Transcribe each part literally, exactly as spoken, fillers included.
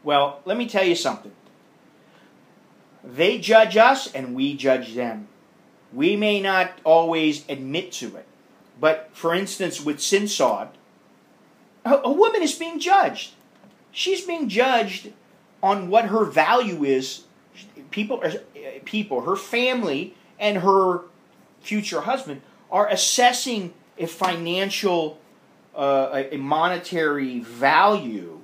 Well, let me tell you something. They judge us and we judge them. We may not always admit to it. But, for instance, with Sinsod, a, a woman is being judged. She's being judged on what her value is. People, people, her family and her future husband are assessing a financial, uh, a monetary value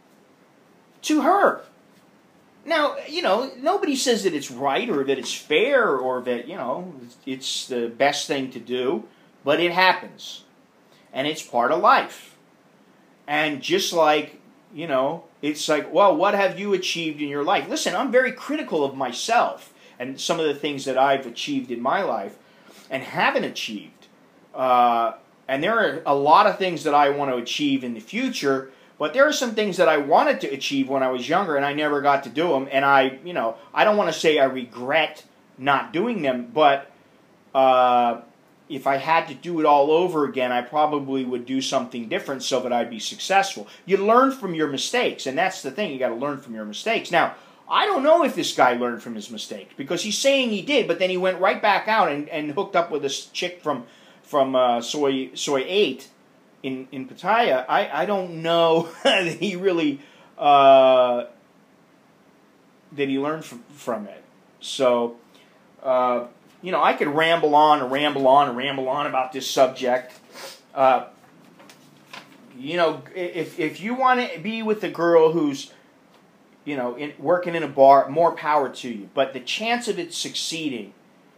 to her. Now, you know, nobody says that it's right or that it's fair or that, you know, it's the best thing to do, but it happens. And it's part of life. And just like, you know, it's like, well, what have you achieved in your life? Listen, I'm very critical of myself and some of the things that I've achieved in my life and haven't achieved. Uh, and there are a lot of things that I want to achieve in the future, but there are some things that I wanted to achieve when I was younger and I never got to do them. And I, you know, I don't want to say I regret not doing them, but uh, if I had to do it all over again, I probably would do something different so that I'd be successful. You learn from your mistakes, and that's the thing. You got to learn from your mistakes. Now, I don't know if this guy learned from his mistakes because he's saying he did, but then he went right back out and, and hooked up with this chick from from uh, Soy Soy Eight in in Pattaya. I I don't know that he really uh, that he learned from from it. So. Uh, You know, I could ramble on and ramble on and ramble on about this subject. Uh, you know, if if you want to be with a girl who's, you know, in, working in a bar, more power to you. But the chance of it succeeding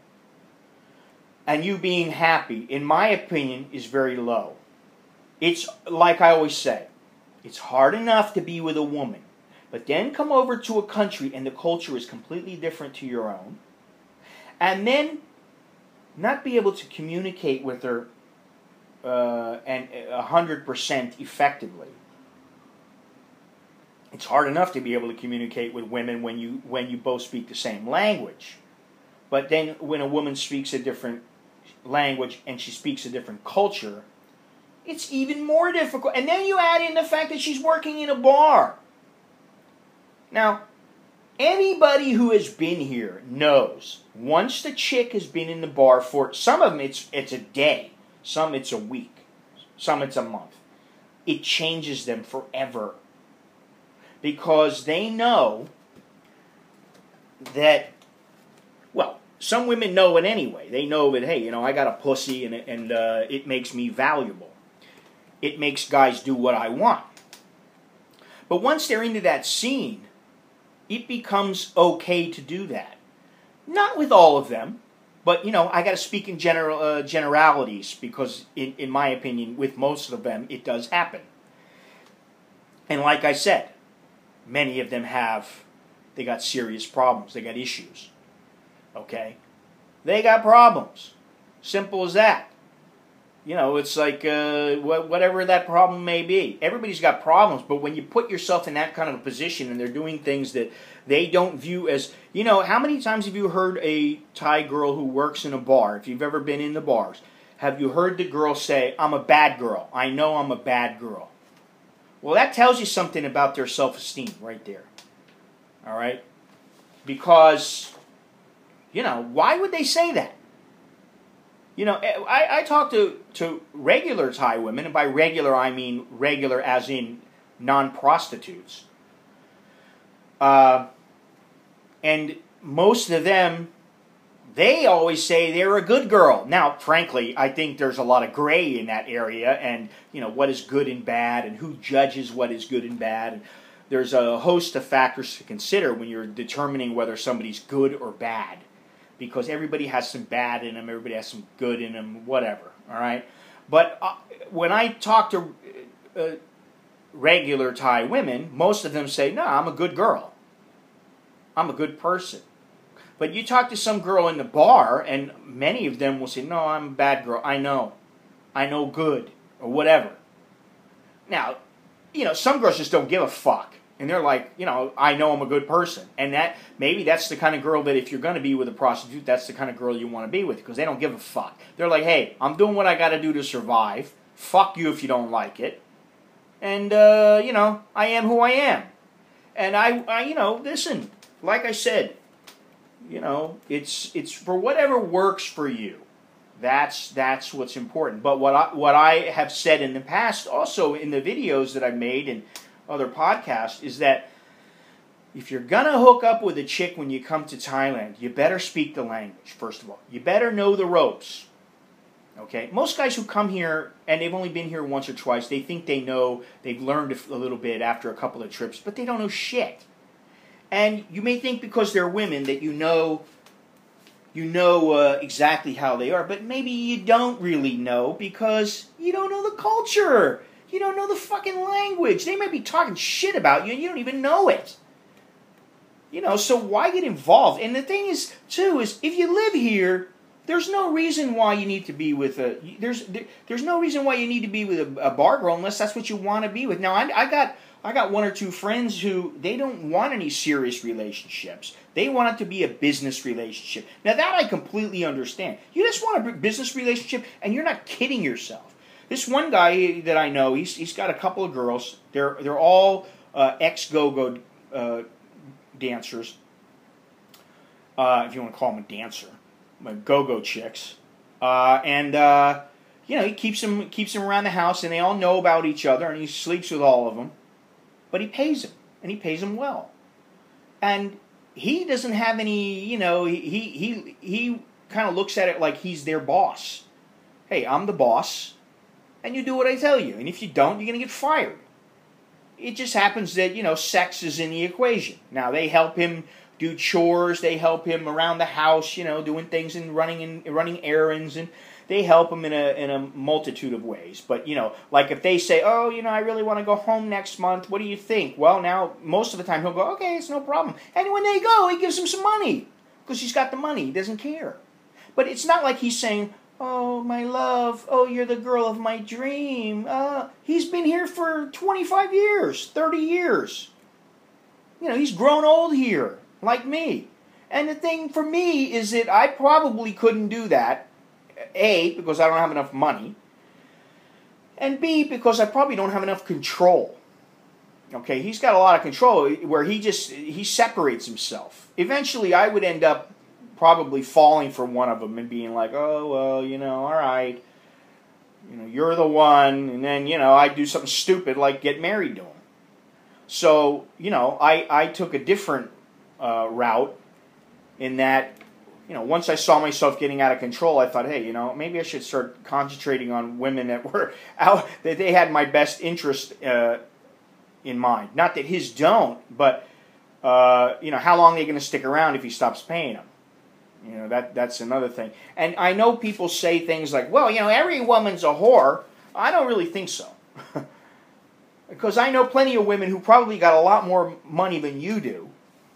and you being happy, in my opinion, is very low. It's like I always say, it's hard enough to be with a woman. But then come over to a country and the culture is completely different to your own. And then not be able to communicate with her uh, and a hundred percent effectively. It's hard enough to be able to communicate with women when you when you both speak the same language. But then when a woman speaks a different language and she speaks a different culture, it's even more difficult. And then you add in the fact that she's working in a bar. Now, anybody who has been here knows once the chick has been in the bar for some of them it's it's a day, some it's a week, some it's a month. It changes them forever because they know that, well, some women know it anyway. They know that, hey, you know, I got a pussy and and uh, it makes me valuable. It makes guys do what I want. But once they're into that scene, it becomes okay to do that. Not with all of them, but, you know, I got to speak in general uh, generalities because, in, in my opinion, with most of them, it does happen. And like I said, many of them have, they got serious problems. They got issues. Okay? They got problems. Simple as that. You know, it's like uh, wh- whatever that problem may be. Everybody's got problems, but when you put yourself in that kind of a position and they're doing things that they don't view as, you know, how many times have you heard a Thai girl who works in a bar, if you've ever been in the bars, have you heard the girl say, I'm a bad girl. I know I'm a bad girl. Well, that tells you something about their self-esteem right there. All right? Because, you know, why would they say that? You know, I, I talk to, to regular Thai women, and by regular I mean regular as in non-prostitutes. Uh, and most of them, they always say they're a good girl. Now, frankly, I think there's a lot of gray in that area, and, you know, what is good and bad, and who judges what is good and bad. And there's a host of factors to consider when you're determining whether somebody's good or bad. Because everybody has some bad in them, everybody has some good in them, whatever, all right? But uh, when I talk to uh, regular Thai women, most of them say, no, I'm a good girl. I'm a good person. But you talk to some girl in the bar, and many of them will say, no, I'm a bad girl. I know. I know good, or whatever. Now, you know, some girls just don't give a fuck. And they're like, you know, I know I'm a good person. And that maybe that's the kind of girl that if you're going to be with a prostitute, that's the kind of girl you want to be with. Because they don't give a fuck. They're like, hey, I'm doing what I got to do to survive. Fuck you if you don't like it. And, uh, you know, I am who I am. And I, I, you know, listen, like I said, you know, it's it's for whatever works for you. That's that's what's important. But what I what I have said in the past, also in the videos that I've made and other podcasts, is that if you're gonna hook up with a chick when you come to Thailand, you better speak the language. First of all, you better know the ropes. Okay, most guys who come here and they've only been here once or twice, they think they know, they've learned a little bit after a couple of trips, but they don't know shit. And you may think because they're women that you know, you know uh, exactly how they are, but maybe you don't really know because you don't know the culture. You don't know the fucking language. They might be talking shit about you and you don't even know it. You know, so why get involved? And the thing is, too, is if you live here, there's no reason why you need to be with a. There's there, there's no reason why you need to be with a, a bar girl unless that's what you want to be with. Now I, I got I got one or two friends who they don't want any serious relationships. They want it to be a business relationship. Now that I completely understand. You just want a business relationship, and you're not kidding yourself. This one guy that I know, he's he's got a couple of girls. They're they're all uh, ex go-go uh, dancers, uh, if you want to call them a dancer. Go-go chicks, uh, and uh, you know he keeps them keeps them around the house, and they all know about each other, and he sleeps with all of them. But he pays them, and he pays them well, and he doesn't have any. You know, he he he, he kind of looks at it like he's their boss. Hey, I'm the boss, and you do what I tell you, and if you don't, you're gonna get fired. It just happens that you know sex is in the equation. Now they help him do chores, they help him around the house, you know, doing things and running and running errands, and they help him in a in a multitude of ways. But you know, like if they say, "Oh, you know, I really want to go home next month. What do you think?" Well, now most of the time he'll go, "Okay, it's no problem." And when they go, he gives them some money because he's got the money. He doesn't care. But it's not like he's saying, "Oh, my love, oh, you're the girl of my dream." Uh, he's been here for twenty-five years, thirty years. You know, he's grown old here. Like me. And the thing for me is that I probably couldn't do that. A, because I don't have enough money. And B, because I probably don't have enough control. Okay, he's got a lot of control where he just, he separates himself. Eventually I would end up probably falling for one of them and being like, oh, well, you know, all right. You know, you're the one. And then, you know, I do something stupid like get married to him. So, you know, I, I took a different Uh, route in that, you know, once I saw myself getting out of control, I thought, hey, you know, maybe I should start concentrating on women that were out, that they had my best interest uh, in mind. Not that his don't, but, uh, you know, how long are they going to stick around if he stops paying them? You know, that that's another thing. And I know people say things like, well, you know, every woman's a whore. I don't really think so. Because I know plenty of women who probably got a lot more money than you do.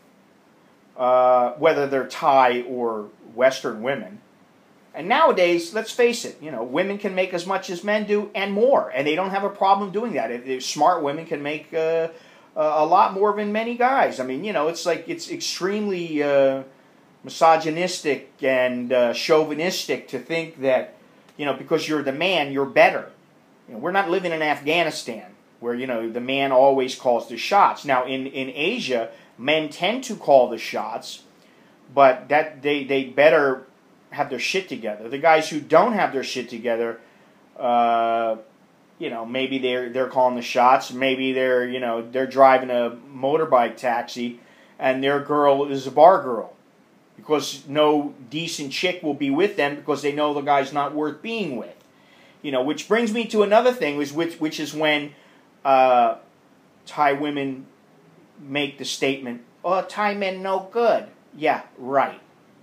Uh, whether they're Thai or Western women. And nowadays, let's face it, you know, women can make as much as men do and more, and they don't have a problem doing that. If, if smart women can make uh, a lot more than many guys. I mean, you know, it's like it's extremely uh, misogynistic and uh, chauvinistic to think that, you know, because you're the man, you're better. You know, we're not living in Afghanistan where, you know, the man always calls the shots. Now, in, in Asia, men tend to call the shots, but that they, they better have their shit together. The guys who don't have their shit together, uh, you know, maybe they're they're calling the shots. Maybe they're you know they're driving a motorbike taxi, and their girl is a bar girl, because no decent chick will be with them because they know the guy's not worth being with. You know, which brings me to another thing, which which, which is when uh, Thai women make the statement, "Oh, Thai men no good." Yeah, right.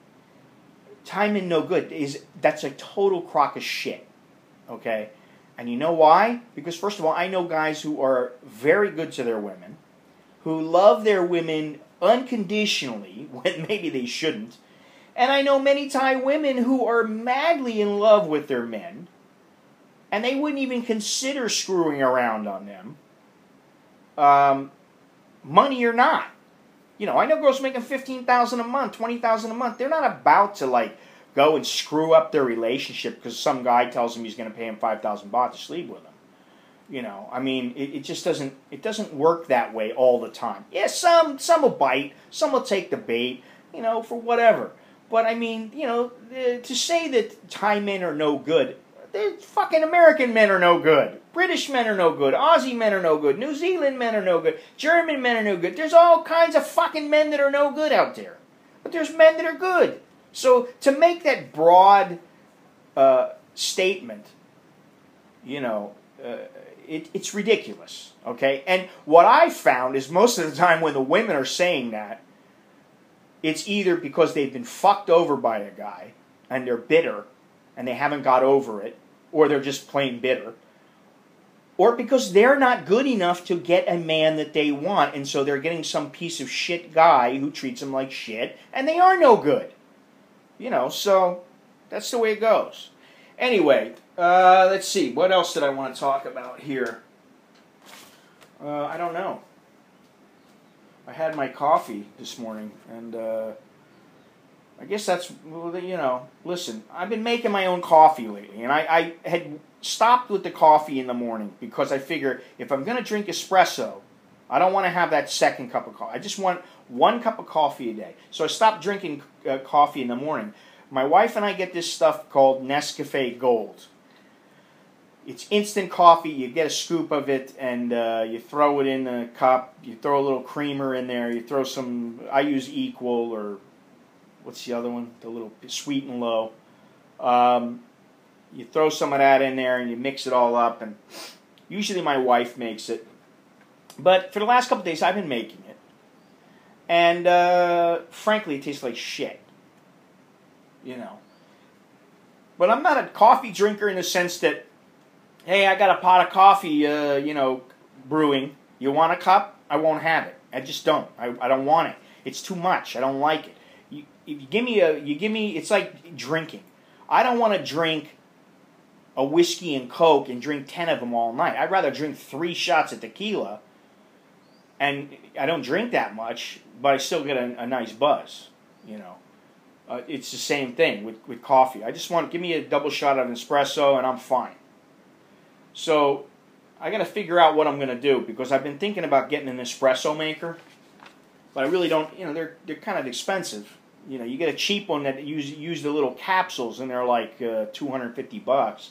Thai men no good is that's a total crock of shit. Okay, and you know why? Because first of all, I know guys who are very good to their women, who love their women unconditionally when maybe they shouldn't, and I know many Thai women who are madly in love with their men, and they wouldn't even consider screwing around on them. Um. Money or not. You know, I know girls making fifteen thousand dollars a month, twenty thousand dollars a month. They're not about to, like, go and screw up their relationship because some guy tells them he's going to pay him five thousand baht to sleep with them. You know, I mean, it, it just doesn't it doesn't work that way all the time. Yeah, some some will bite, some will take the bait, you know, for whatever. But I mean, you know, uh, to say that Thai men are no good, the fucking American men are no good. British men are no good. Aussie men are no good. New Zealand men are no good. German men are no good. There's all kinds of fucking men that are no good out there. But there's men that are good. So to make that broad uh, statement, you know, uh, it, it's ridiculous. Okay? And what I found is most of the time when the women are saying that, it's either because they've been fucked over by a guy and they're bitter and they haven't got over it, or they're just plain bitter, or because they're not good enough to get a man that they want, and so they're getting some piece of shit guy who treats them like shit, and they are no good. You know, so that's the way it goes. Anyway, uh, let's see. What else did I want to talk about here? Uh, I don't know. I had my coffee this morning, and uh, I guess that's, you know, listen, I've been making my own coffee lately, and I, I had stopped with the coffee in the morning because I figure if I'm going to drink espresso, I don't want to have that second cup of coffee. I just want one cup of coffee a day. So I stopped drinking uh, coffee in the morning. My wife and I get this stuff called Nescafe Gold. It's instant coffee. You get a scoop of it, and uh, you throw it in the cup. You throw a little creamer in there. You throw some, I use Equal, or what's the other one? The little Sweet and Low. Um, you throw some of that in there, and you mix it all up. And usually my wife makes it. But for the last couple of days, I've been making it. And uh, frankly, it tastes like shit. You know. But I'm not a coffee drinker in the sense that, hey, I got a pot of coffee, uh, you know, brewing. You want a cup? I won't have it. I just don't. I, I don't want it. It's too much. I don't like it. You, if you give me a, you give me, it's like drinking. I don't want to drink a whiskey and Coke and drink ten of them all night. I'd rather drink three shots of tequila, and I don't drink that much, but I still get a, a nice buzz, you know. Uh, it's the same thing with, with coffee. I just want, give me a double shot of espresso and I'm fine. So I got to figure out what I'm going to do, because I've been thinking about getting an espresso maker, but I really don't, you know, they're they're kind of expensive. You know, you get a cheap one that use use the little capsules, and they're like uh, two hundred fifty bucks.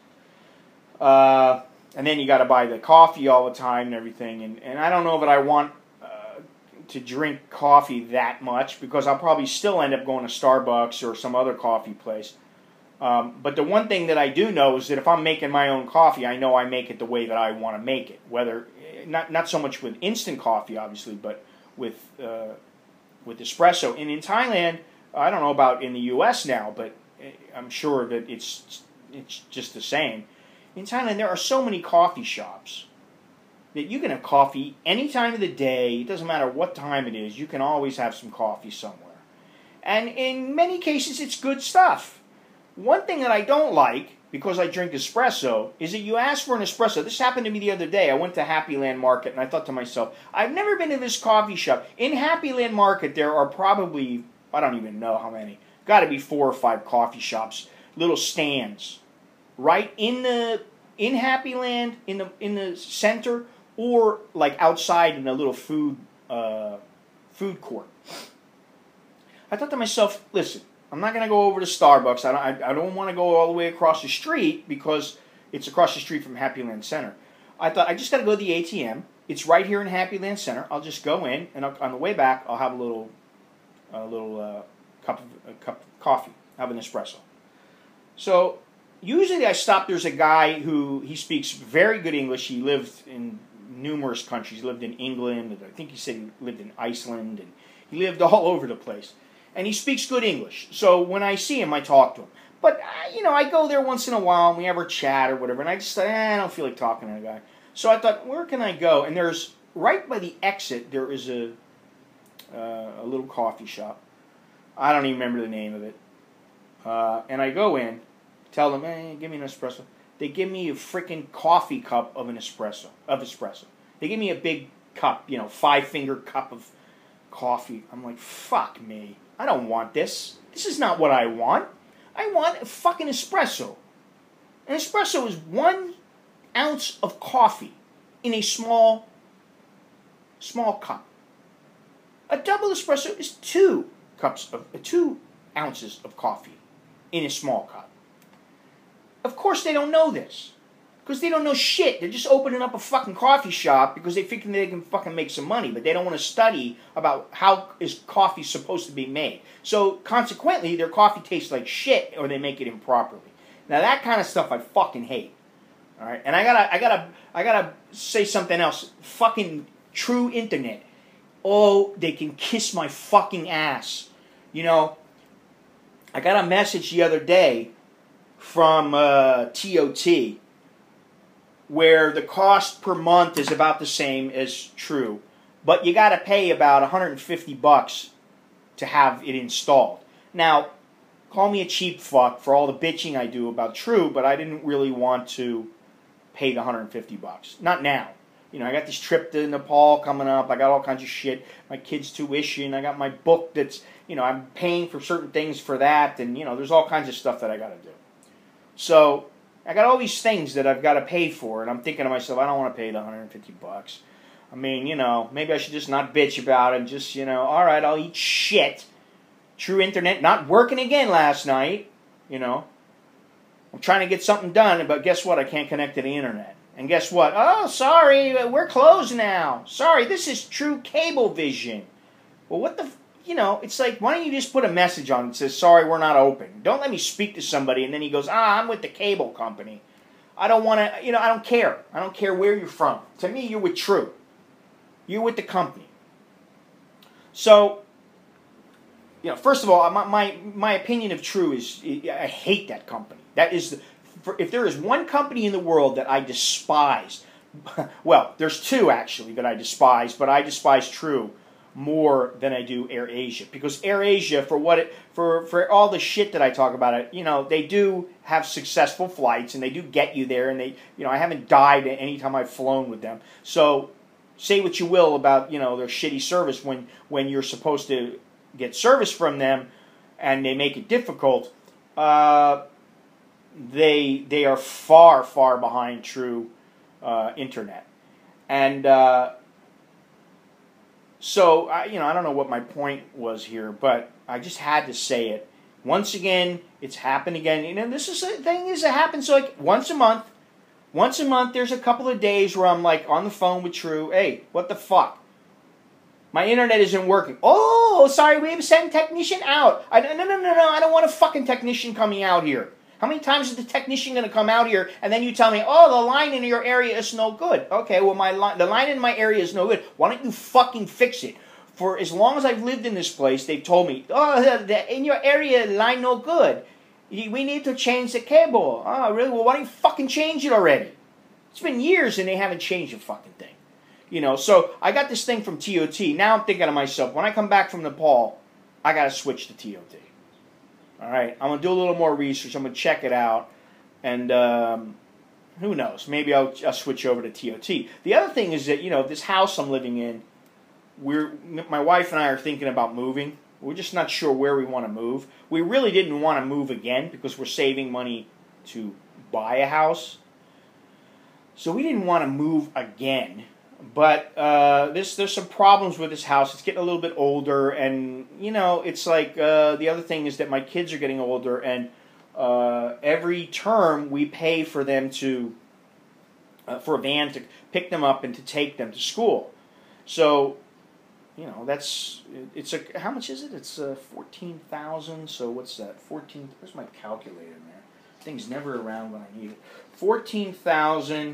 Uh, and then you got to buy the coffee all the time and everything, and, and I don't know that I want uh, to drink coffee that much, because I'll probably still end up going to Starbucks or some other coffee place. Um, but the one thing that I do know is that if I'm making my own coffee, I know I make it the way that I want to make it. Whether not not so much with instant coffee, obviously, but with uh, with espresso. And in Thailand, I don't know about in the U S now, but I'm sure that it's it's just the same. In Thailand, there are so many coffee shops that you can have coffee any time of the day. It doesn't matter what time it is. You can always have some coffee somewhere. And in many cases, it's good stuff. One thing that I don't like, because I drink espresso, is that you ask for an espresso. This happened to me the other day. I went to Happy Land Market, and I thought to myself, I've never been to this coffee shop. In Happy Land Market, there are probably, I don't even know how many, got to be four or five coffee shops, little stands, right in the in Happy Land, in the in the center, or like outside in a little food uh, food court. I thought to myself, listen, I'm not going to go over to Starbucks. I don't, I, I don't want to go all the way across the street, because it's across the street from Happy Land Center. I thought, I just got to go to the A T M. It's right here in Happy Land Center. I'll just go in, and I'll, on the way back, I'll have a little a little uh, cup, of, a cup of coffee, have an espresso. So usually I stop, there's a guy who, he speaks very good English. He lived in numerous countries. He lived in England, and I think he said he lived in Iceland, and he lived all over the place. And he speaks good English. So when I see him, I talk to him. But, uh, you know, I go there once in a while, and we have our chat or whatever, and I just, eh, I don't feel like talking to the guy. So I thought, where can I go? And there's, right by the exit, there is a, uh, a little coffee shop. I don't even remember the name of it. Uh, and I go in, tell them, hey, give me an espresso. They give me a freaking coffee cup of an espresso, of espresso. They give me a big cup, you know, five-finger cup of coffee. I'm like, fuck me. I don't want this. This is not what I want. I want a fucking espresso. An espresso is one ounce of coffee in a small, small cup. A double espresso is two cups of uh, two ounces of coffee in a small cup. Of course, they don't know this because they don't know shit. They're just opening up a fucking coffee shop because they think they can fucking make some money, but they don't want to study about how is coffee supposed to be made. So consequently, their coffee tastes like shit, or they make it improperly. Now that kind of stuff I fucking hate. All right, and I gotta, I gotta, I gotta say something else. Fucking true internet. Oh, they can kiss my fucking ass. You know, I got a message the other day from uh, T O T where the cost per month is about the same as True, but you got to pay about one hundred fifty bucks to have it installed. Now, call me a cheap fuck for all the bitching I do about True, but I didn't really want to pay the one hundred fifty bucks. Not now. You know, I got this trip to Nepal coming up. I got all kinds of shit. My kid's tuition. I got my book that's, you know, I'm paying for certain things for that. And, you know, there's all kinds of stuff that I got to do. So, I got all these things that I've got to pay for. And I'm thinking to myself, I don't want to pay the one hundred fifty bucks. I mean, you know, maybe I should just not bitch about it and just, you know, all right, I'll eat shit. True internet not working again last night. You know, I'm trying to get something done, but guess what? I can't connect to the internet. And guess what? Oh, sorry, we're closed now. Sorry, this is True Cablevision. Well, what the, f- you know, it's like, why don't you just put a message on that says, sorry, we're not open. Don't let me speak to somebody and then he goes, ah, I'm with the cable company. I don't want to, you know, I don't care. I don't care where you're from. To me, you're with True. You're with the company. So, you know, first of all, my my, my opinion of True is, I hate that company. That is the... For, if there is one company in the world that I despise, well, there's two actually that I despise, but I despise True more than I do AirAsia, because AirAsia, for what it, for for all the shit that I talk about it, you know, they do have successful flights and they do get you there, and they, you know, I haven't died any time I've flown with them. So say what you will about, you know, their shitty service when when you're supposed to get service from them, and they make it difficult. Uh, They they are far, far behind True uh, Internet. And uh, so, I, you know, I don't know what my point was here, but I just had to say it. Once again, it's happened again. You know, this is the thing is, it happens like once a month. Once a month, there's a couple of days where I'm like on the phone with True. Hey, what the fuck? My internet isn't working. Oh, sorry, we have to send a technician out. I, no, no, no, no, I don't want a fucking technician coming out here. How many times is the technician going to come out here and then you tell me, oh, the line in your area is no good? Okay, well, my li- the line in my area is no good. Why don't you fucking fix it? For as long as I've lived in this place, they've told me, oh, the, the, in your area, line no good. We need to change the cable. Oh, really? Well, why don't you fucking change it already? It's been years and they haven't changed a fucking thing. You know, so I got this thing from T O T. Now I'm thinking to myself, when I come back from Nepal, I got to switch to T O T. All right, I'm going to do a little more research. I'm going to check it out. And um, who knows? Maybe I'll, I'll switch over to T O T. The other thing is that, you know, this house I'm living in, we're my wife and I are thinking about moving. We're just not sure where we want to move. We really didn't want to move again because we're saving money to buy a house. So we didn't want to move again. But uh, this, there's some problems with this house. It's getting a little bit older, and you know, it's like uh, the other thing is that my kids are getting older, and uh, every term we pay for them to uh, for a van to pick them up and to take them to school. So, you know, that's it's a how much is it? It's uh, fourteen thousand. So what's that? Fourteen. Where's my calculator, man? Thing's never around when I need it. Fourteen thousand.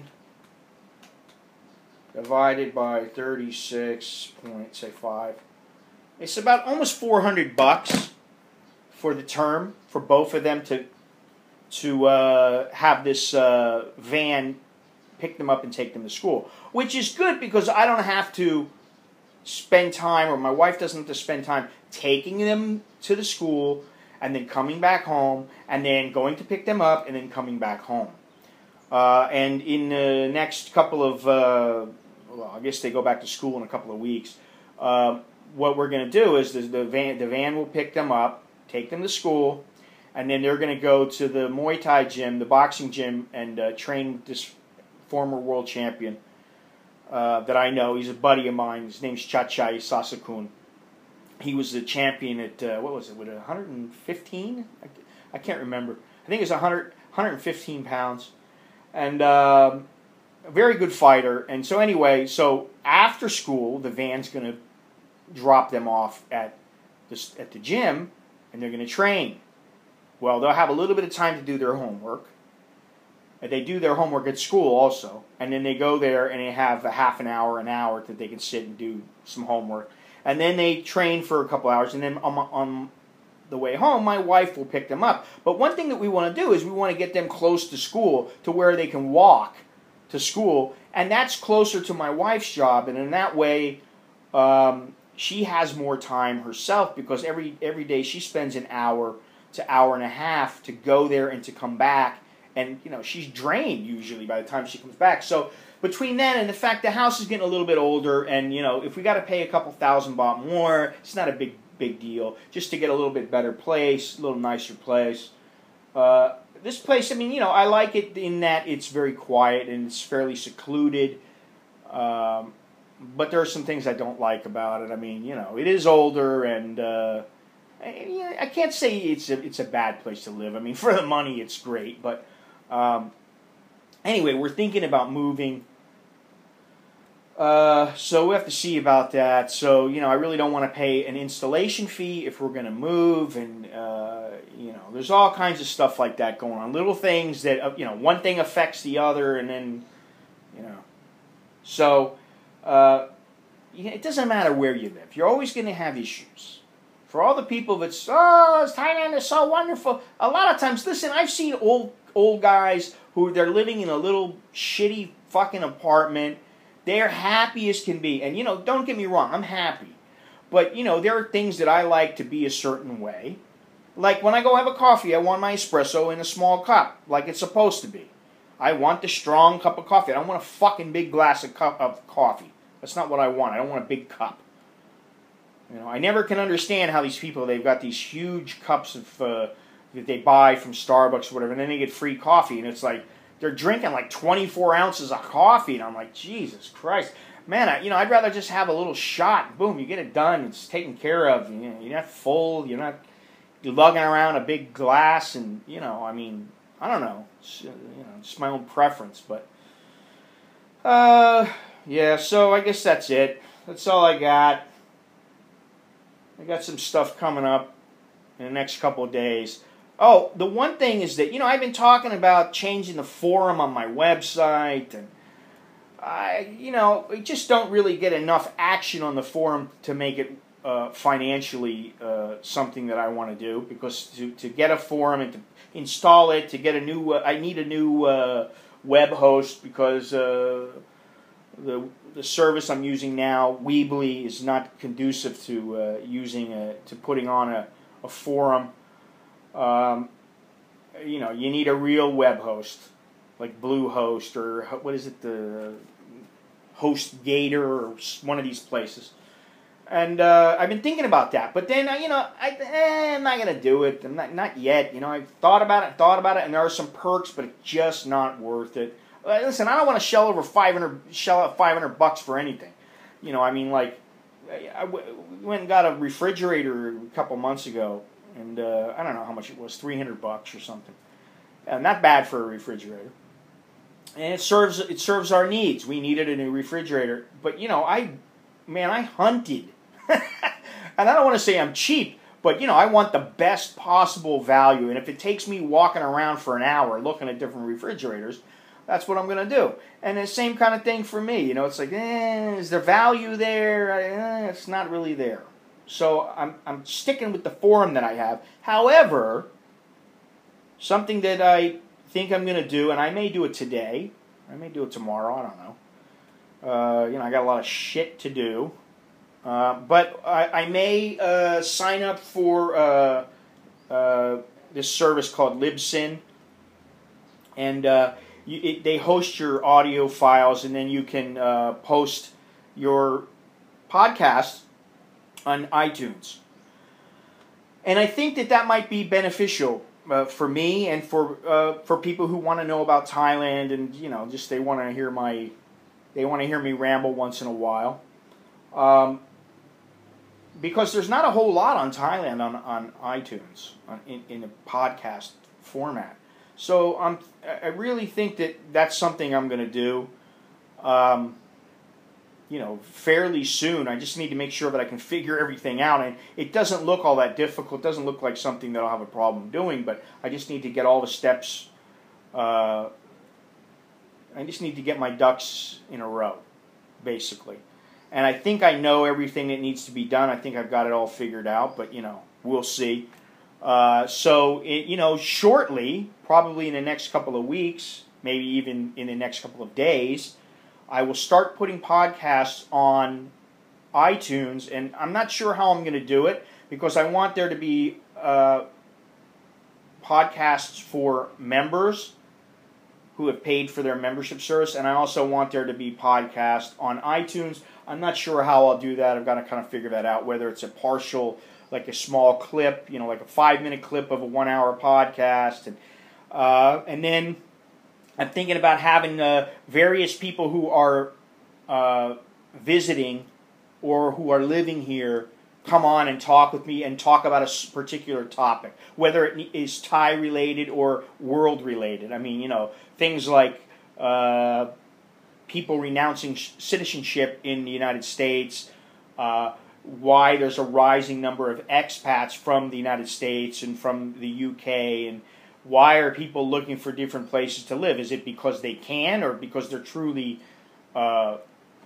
Divided by thirty-six point say five. It's about almost four hundred bucks for the term for both of them to to uh, have this uh, van pick them up and take them to school, which is good because I don't have to spend time, or my wife doesn't have to spend time taking them to the school and then coming back home and then going to pick them up and then coming back home. Uh, and in the next couple of uh, well, I guess they go back to school in a couple of weeks. Uh, what we're going to do is the, the van the van will pick them up, take them to school, and then they're going to go to the Muay Thai gym, the boxing gym, and uh, train this former world champion uh, that I know. He's a buddy of mine. His name's Chachai Sasakun. He was the champion at, uh, what was it, with one fifteen? I, I can't remember. I think it was one hundred, one fifteen pounds. And um, a very good fighter. And so anyway, so after school, the van's going to drop them off at the, at the gym, and they're going to train. Well, they'll have a little bit of time to do their homework. And they do their homework at school also. And then they go there and they have a half an hour, an hour that they can sit and do some homework. And then they train for a couple hours. And then on, on the way home, my wife will pick them up. But one thing that we want to do is we want to get them close to school to where they can walk to school. And that's closer to my wife's job. And in that way, um, she has more time herself, because every every day she spends an hour to hour and a half to go there and to come back. And, you know, she's drained usually by the time she comes back. So between then and the fact the house is getting a little bit older, and, you know, if we got to pay a couple thousand baht more, it's not a big, big deal. Just to get a little bit better place, a little nicer place. Uh, this place, I mean, you know, I like it in that it's very quiet and it's fairly secluded. Um, but there are some things I don't like about it. I mean, you know, it is older, and uh, I, I can't say it's a, it's a bad place to live. I mean, for the money, it's great, but... Um, anyway, we're thinking about moving, uh, so we have to see about that. So, you know, I really don't want to pay an installation fee if we're going to move, and, uh, you know, there's all kinds of stuff like that going on. Little things that, uh, you know, one thing affects the other, and then, you know. So, uh, it doesn't matter where you live. You're always going to have issues. For all the people that's, oh, Thailand is so wonderful. A lot of times, listen, I've seen old old guys who they're living in a little shitty fucking apartment. They're happy as can be. And, you know, don't get me wrong, I'm happy. But, you know, there are things that I like to be a certain way. Like when I go have a coffee, I want my espresso in a small cup, like it's supposed to be. I want the strong cup of coffee. I don't want a fucking big glass of, cup of coffee. That's not what I want. I don't want a big cup. You know, I never can understand how these people, they've got these huge cups of... Uh, that they buy from Starbucks or whatever, and then they get free coffee, and it's like, they're drinking like twenty-four ounces of coffee, and I'm like, Jesus Christ. Man, I, you know, I'd rather just have a little shot, boom, you get it done, it's taken care of, you know, you're not full, you're not you're lugging around a big glass, and, you know, I mean, I don't know, it's, you know, it's my own preference, but, uh, yeah, so I guess that's it. That's all I got. I got some stuff coming up in the next couple of days. Oh, the one thing is that, you know, I've been talking about changing the forum on my website, and I, you know, I just don't really get enough action on the forum to make it uh, financially uh, something that I want to do, because to, to get a forum and to install it, to get a new, uh, I need a new uh, web host, because uh, the the service I'm using now, Weebly, is not conducive to uh, using a, to putting on a, a forum. Um, you know, you need a real web host, like Bluehost, or what is it, the HostGator, or one of these places. And uh, I've been thinking about that, but then, you know, I, eh, I'm not going to do it. I'm not, not yet. You know, I've thought about it, thought about it, and there are some perks, but it's just not worth it. Uh, listen, I don't want to shell over five hundred, shell out five hundred bucks for anything. You know, I mean, like, I went and got a refrigerator a couple months ago. And uh, I don't know how much it was, three hundred bucks or something. Uh, not bad for a refrigerator. And it serves it serves our needs. We needed a new refrigerator. But, you know, I, man, I hunted. And I don't want to say I'm cheap, but, you know, I want the best possible value. And if it takes me walking around for an hour looking at different refrigerators, that's what I'm going to do. And the same kind of thing for me. You know, it's like, eh, is there value there? Eh, it's not really there. So I'm I'm sticking with the forum that I have. However, something that I think I'm going to do, and I may do it today, I may do it tomorrow, I don't know. Uh, you know, I got a lot of shit to do. Uh, but I, I may uh, sign up for uh, uh, this service called Libsyn. And uh, you, it, they host your audio files, and then you can uh, post your podcast on iTunes. And I think that that might be beneficial uh, for me and for uh, for people who want to know about Thailand, and you know, just they want to hear my, they want to hear me ramble once in a while. Um, because there's not a whole lot on Thailand on, on iTunes on, in, in a podcast format. So I'm, I really think that that's something I'm going to do, um, you know, fairly soon. I just need to make sure that I can figure everything out. And it doesn't look all that difficult. It doesn't look like something that I'll have a problem doing, but I just need to get all the steps, uh, I just need to get my ducks in a row, basically. And I think I know everything that needs to be done. I think I've got it all figured out, but, you know, we'll see. Uh, so, it, you know, shortly, probably in the next couple of weeks, maybe even in the next couple of days, I will start putting podcasts on iTunes. And I'm not sure how I'm going to do it, because I want there to be uh, podcasts for members who have paid for their membership service. And I also want there to be podcasts on iTunes. I'm not sure how I'll do that. I've got to kind of figure that out, whether it's a partial, like a small clip, you know, like a five-minute clip of a one-hour podcast. And uh, and then I'm thinking about having uh, various people who are uh, visiting or who are living here come on and talk with me and talk about a particular topic, whether it is Thai-related or world-related. I mean, you know, things like Uh, people renouncing citizenship in the United States, uh, why there's a rising number of expats from the United States and from the U K, and why are people looking for different places to live? Is it because they can, or because they're truly uh,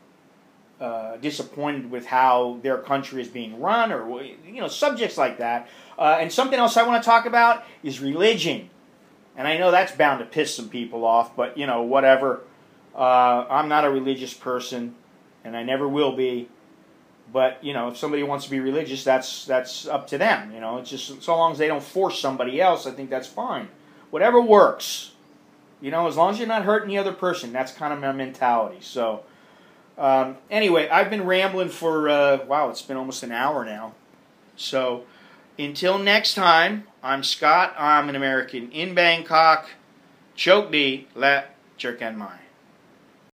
uh, disappointed with how their country is being run, or, you know, subjects like that. Uh, and something else I want to talk about is religion. And I know that's bound to piss some people off, but, you know, whatever. Uh, I'm not a religious person, and I never will be. But, you know, if somebody wants to be religious, that's that's up to them. You know, it's just so long as they don't force somebody else, I think that's fine. Whatever works. You know, as long as you're not hurting the other person, that's kind of my mentality. So, um, anyway, I've been rambling for, uh, wow, it's been almost an hour now. So, until next time, I'm Scott. I'm an American in Bangkok. Chok di, let Jerk and Mai.